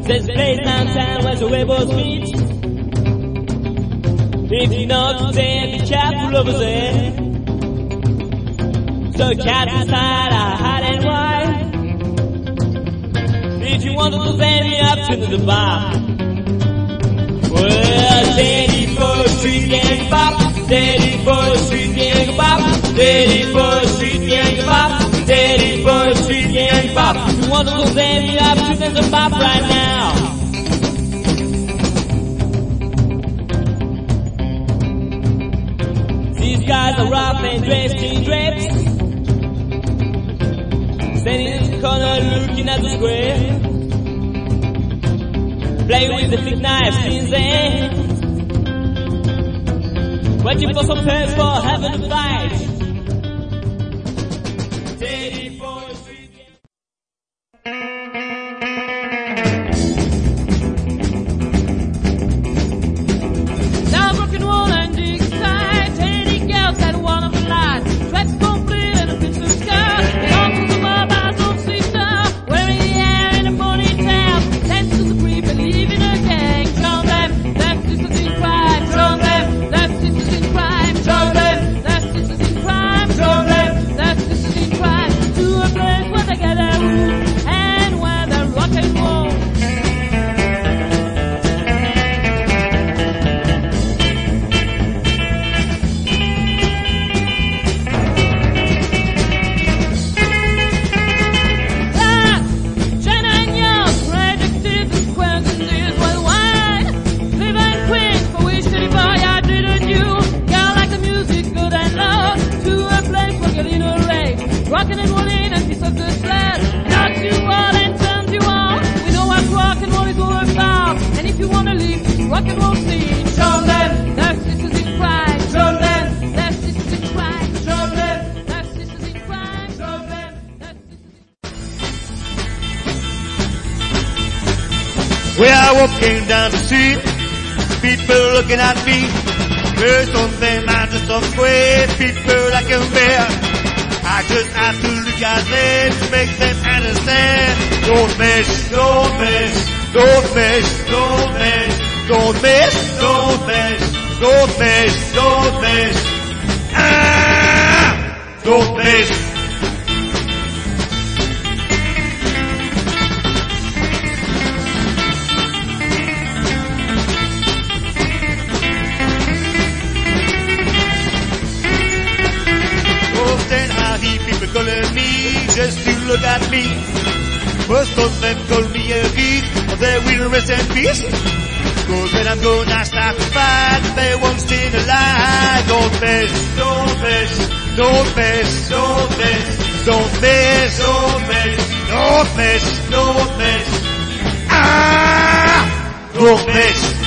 There's a place downtown where the rebels meet. If you know today, be careful over there. So cats inside are hot and wide. If you want to send me up to the bar. Well, steady for a street gang bop. Steady for a street gang bop. Steady for a street gang bop. Steady for a street gang bop. If you want to send me up to the bop right now. These guys are rough and dressed in drapes. Standing in the corner looking at the square. Playing with the big knives in their hands. Waiting for some pants for having a fight. Steady for a street game. Now rock and roll and dig tight. Any girls that wanna fly. Dress complete and a piece of skirt. Come to the mobiles of sister. Wearing the hair in a ponytail. Dance to the free, believe in a gang. Show them that sisters in crime. Show them that sisters in crime. Show them that sisters in crime. Show them that sisters in crime. To a place where they get a room and where they rock and roll. Rockin' and rollin' and piece of good blood. Knocks you all and turns you on. We know what rock and roll is all about. And if you wanna leave this rock and roll scene, show them that sisters in crime. Show them that sisters in crime. Show them that sisters in crime. Show them that sisters in crime. We are walking down the street, people looking at me. There's something I just don't square, people I can bear. I just have to look at them to make them understand. Don't mess, don't mess, don't mess, don't mess, don't mess, don't mess, don't mess, don't mess. Ah! Don't mess. People calling me just to look at me. Most of them call me a geek, or they will rest in peace. Cause when I'm gonna start to fight, they won't stay alive. Don't mess, don't mess, don't mess, don't mess, don't mess, don't mess, don't mess, don't mess. Ah! Don't mess.